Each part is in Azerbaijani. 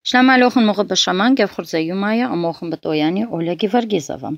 Շնամալոխն մողը բշաման գևխորձեյումայա ամոխն բտոյանի Օլեգի Վարգիզովա։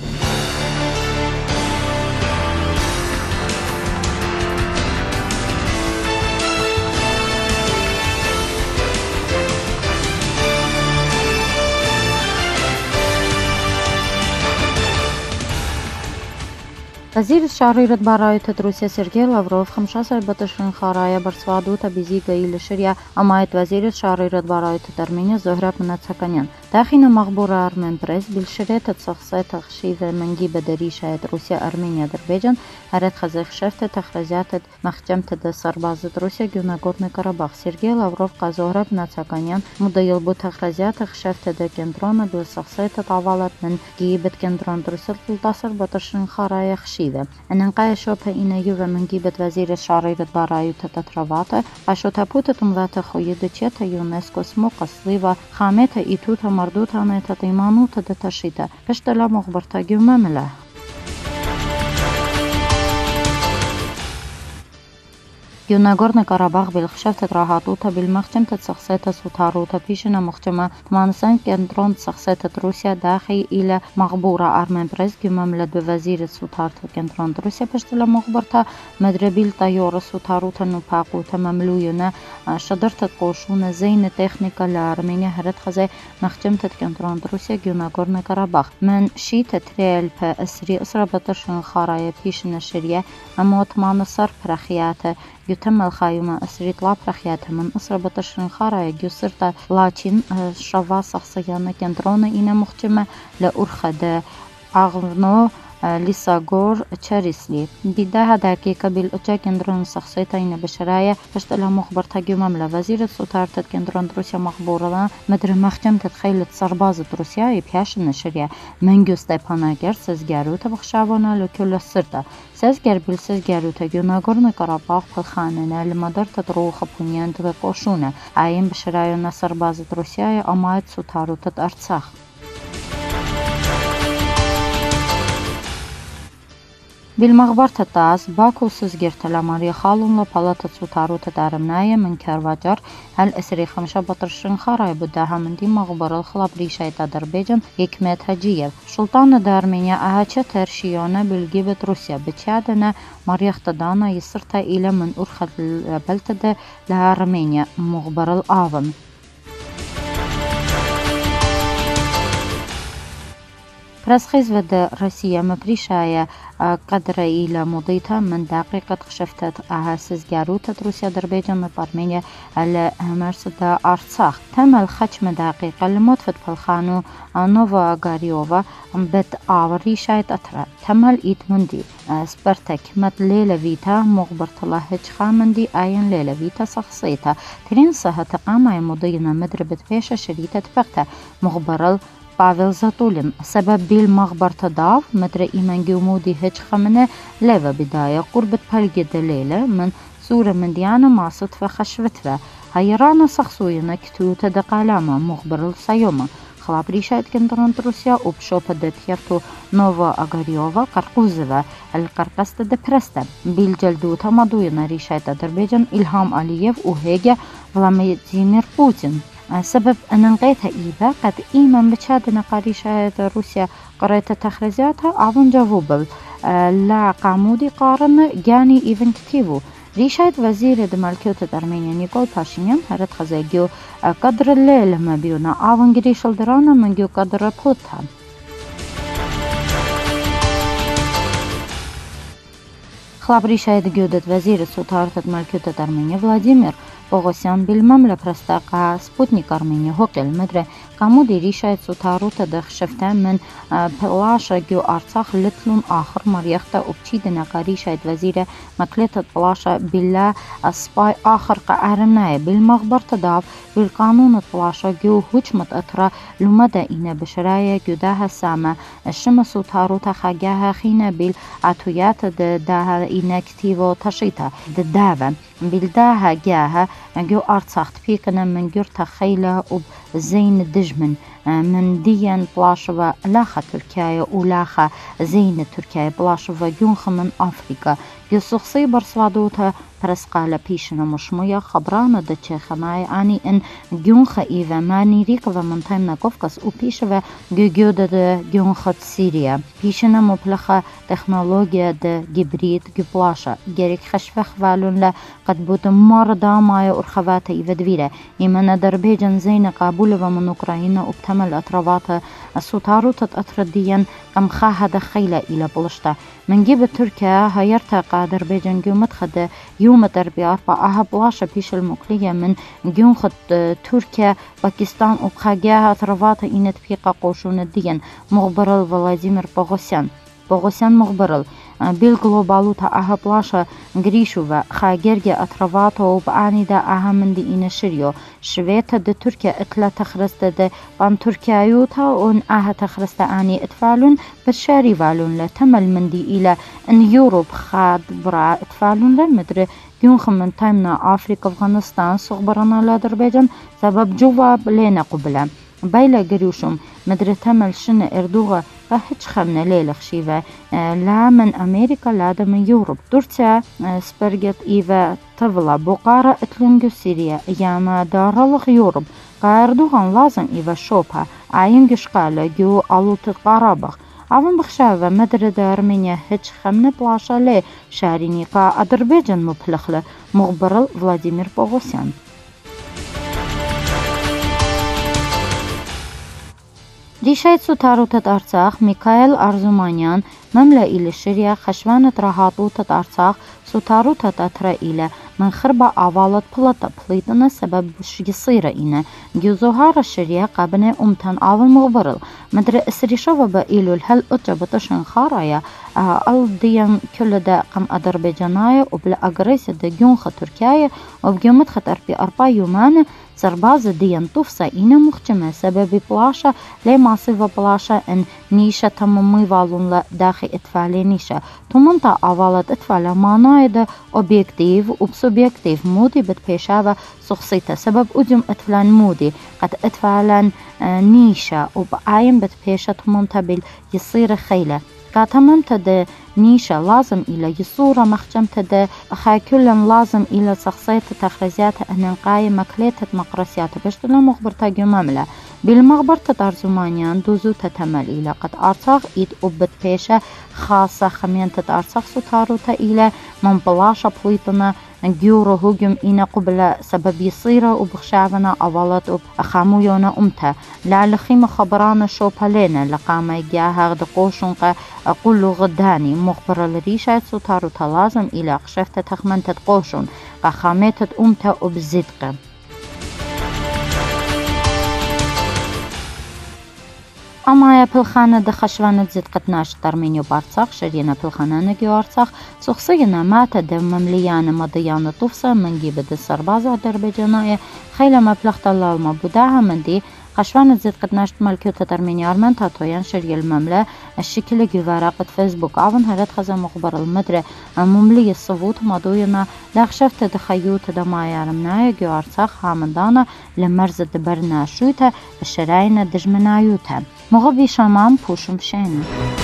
Вазир шарират бараитат Русия Сергей Лавров хамшасай баташин харая барсвадута бизига или ширя амайт вазир шарират бараитат Армения Зохраб Нацаканян. Тахина махбура Армен пресс билширетат сахсайт хшиве манги бадаришает Русия Армения Азербайджан арат хазах шефте тахразятат махчамта сарбазат Русия Нагорный Карабах. Сергей Лавров Зохраб Нацаканян мудаил бу тахразята шефте де кентрона бил сахсайт авалат мен гибет кентрон Русия тасар баташин харая أنقاي شوبة إنا يوفا من جيبة وزير الشعريرة بارايو تتترواتة أشو تابوتة تمواتا خويدة تشيتا يونسكو سموقة صليفة خامتا إيتوتا مردوتا نيتا تيمانوتا دتشيتا بشتلا مخبرتا جيوما ملا Նագորնո Ղարաբաղ Բելխշեֆ Ռահատուտա Բիլմախչեմտը ծխսետը սութարուտա Փիշինա մխճեմա Թմանսան կենտրոն ծխսետը Ռուսիա դախի իլը մաղբուրա Արմեն պրես գյումամլեդ բվազիրը սութարթը կենտրոն Ռուսիա պշտլա մողբրթա մեդրեբիլ տայորը սութարուտա նուփակուտա մամլույունը շդրթը կոշունը զեյնը տեխնիկա լա Արմենիա հրդ խզե մխճեմտը կենտրոն Ռուսիա Նագորնո Ղարաբաղ մեն շիթը տրելփ ասրի ասրաբտաշն խարայը Փիշինա շիրիա ամոթմանսար փրախիաթը يتم الخايمة أسريت لابرخياتها من أسرة بتشرين خارا جسرتا لاتين شوا شخصيانا كندرونا إنا مختمة لأرخد أغنو ليساغور تشاريسلي ديدها دقيقة بالأجا كندرون شخصيتين بشراية بشتلها مخبر تاجيوم لا وزير السلطات كندرون روسيا مخبورة مدر مخجم تتخيل سرباز روسيا يبياش النشرية منجو ستيباناجر سزجارو تبخشابونا لكل السرطة سزجار بالسزجارو تاجيو ناغورنو قراباغ بالخانة لمدر تدروخ بنيان تبقوشونة عين بشراية سرباز روسيا أمايت سوتارو تتأرتساخ بالمغبرة التاس باكو سزجرت لماريا خالون لبالات سوتاروت دارمنايا من كارواجر هل اسري خمشة بطرشن خراي بداها من دي مغبرة الخلاب ريشاية أذربيجان يكمت هجيف سلطان دارمينيا أهاتشا ترشيونا بالجيبة روسيا بتشادنا ماريا اختدانا يسرتا إلى من أرخد البلتة لأرمينيا مغبرة الآفن رسخيز ود روسيا مبريشايا قدر إلى مضيتها من دقيقة خشفتت أهاسز جاروتة روسيا أذربيجان بأرمينيا على مرصد أرتساخ تم الخشم دقيقة لمدفت بالخانو نوفا غاريوفا بت آوريشاية أترا تم الإيد مندي سبرتك مت ليلة فيتا مغبرت الله خامندي آين ليلة فيتا شخصيتا ترين سها تقامة مضينا مدربة بيشة شريطة بغتا مغبرل Павел Затулин سبب بالمغبر تضاف مدر إيمان جمودي هج خمنة ليفا بداية قربت بلجة دليلة من صورة من ديانة مع صدفة خشفتها هيرانا شخصوينا كتو تدقالامة مغبر السيومة خلاب ريشايت كندران روسيا وبشوبة دتيرتو نوفا أغاريوفا قرقوزفا القرقستة دبرستا بالجلدوتا مدوينا ريشايت أذربيجان إلهام ألييف وهيجا فلاديمير بوتين سبب أن نقيتها إيبا قد إيمان بتشادنا قريشة روسيا قريت تخريزاتها عون جاوبل لا قامودي قارن جاني إيفن كتيبو ريشايت وزير دمالكيوت أرمينيا نيكول باشينيان هرد خزيجيو قدر الليل ما بيونا عون جريشل درانا من جو قدر بلوتها خلاب ريشايت جودت وزير السلطات دمالكيوت أرمينيا فلاديمير Погосян بالمملة برستاقة سبوتنيك أرمينيا هوقل مدري قامودي ريشايت سوتاروتا دخشفتان من بلاشا جو أرتاخ لتلون آخر مريختا وبتشيدنا قريشايت وزيرة مكلتة بلاشا بالله سباي آخر قارمنايا بالمغبر تضاف بالقانون بلاشا جو هجمت أطرا لمدى إنا بشرايا جوداها سامة الشمس سوتاروتا خاقاها خينا بالعطويات داها إنا كتيفو تشيتا داها بالداها جاها جو أرتاخت بيكنا من جرتا خيلة زين دجمن من ديان بلاشوا لاخا تركيا ولاخا زين تركيا بلاشوا جونخ من أفريقيا يسخصي برسوادوتا پرسقال پیشنا مشمویا خبرانه د چخمای انی ان گونخ ایو مانی ریک و منتیم نگفکس او پیش و گوگود د گونخ سیریا پیشنا مبلغ تکنولوژیا د گبرید گپلاشا گریک خشفخ والون لا قد بود مار دامای ارخوات ایو دویره ایمن دربیجن زین قابول و من اوکراینا وبتمل اطروات سوتاروت اترديا كم خاهد خيلة إلى بلشتا من جيب تركيا هيرتا قادر بيجن جومت خد يوم تربية 4 بلاشة بيش المقلية من جون خد تركيا باكستان وبخاجاها ثروات إنت فيقا قوشون الدين مغبرل فلاديمير بوغوسيان مغبرل بالجلوبالو تا بلاشة غريشوفا خاجرجة أطرواتو وبعاني دا من دي إنا شريو شويتا د تركيا اتلا تخرست د بان تركيايوتا ون تخرست آني اتفالون برشاري فالون لتمل من دي إلى ان يوروب خاد برا اتفالون لمدر يونخ من تايمنا أفريقيا أفغانستان صغبرنا لأذربيجان سبب جواب لينا قبلا بايلا قريوشم مدر تمل شن اردوغا هیچ خمنه لیل خشیوه لا من أمريكا لا دا من يوروب تركيا سبرجت إيفا طفلة بقارة اتلنجو سوريا ياما دارلغ يوروب قاردوغان لازم إيفا شوبها عين قشقالة جو ألوت قرابغ عوام بخشاوه مدر دا أرمينيا هیچ خمنه بلاشا لي شاريني قا أذربيجان مبلغله مغبرل فلاديمير بوغوسيان ريشايت سوتاروتت أرساخ ميكائيل أرزومانيان مملأ إلى شريا خشوانت راهاتوتت أرساخ سوتاروتت أترائيلة من خربة أعوالت بلطة بليطنة سبب يصير إنا جوزوهار الشريا قابنة أمتان آول مغبرل مدر إسريشوة بإيلو الهل أجابتشن خارايا الديان كل دا قم أذربيجانايا وبلا أغريسة دا جونخ تركيا وبجومت خطر ب4 يومان سرباز ديان طفسة إنا مخجمة سبب بلاشا لي ماسيفا بلاشا إن نيشة تمامي والون لا داخل اتفالي نيشة تمنتا أولاد اتفالي معناي دا أوبيكتيف وبسوبيكتيف مودي بتبيشاوة سخصيتا سبب أجم اتفلان مودي قد اتفالان نيشة وبعاين بتبيشة تمنتا بال يصير خيلة كاتممت دا نيشة لازم إلى يصورة مخجمت دا خاكلن لازم إلى شخصية تخريزات أنقاي مكليتة مقرسيات بشتلا مخبرتا جماملة بالمغبرة أرزومانيان دوزو تتمل إلى قد أرساغ إيد أبت بيشة خاصة خمينة أرساغ سوتاروتا إلى من بلاشة بليطنا جيورو هجم إنا قبل سبب يصيرة وبخشعبنا أولاد أخامويونا أمتا لعلخيم خبرانا شوبالينا لقاما يجاها دقوشنقا أقولو غداني مخبر الريشة سوتاروتا لازم إلى أخشفت تخمنت قوشن قخامتت أمتا وبزدقة أما پلخانه د خشوانه زد قطناش ترمینیو بارساخ شرينا پلخانه نگیو ارساخ سخصينا مات د ممليان مضيان طفسه منجي بد السرباز أذربيجانية خيل مبلغ الله المبوداها من دي خشوانه زد قطناش ملكيو ترميني أرمن تاتويان شري المملة الشكل جوارقة فيسبوك عون هرد خزا مخبر المدرة مملي الصوت مضوينا لاخشفت دخيوت دمايا رمنايا جو ارساخ هامندانا لمرز دبرنا شويتا الشراينا دجمنايوتا مغبي شامان پوشم شين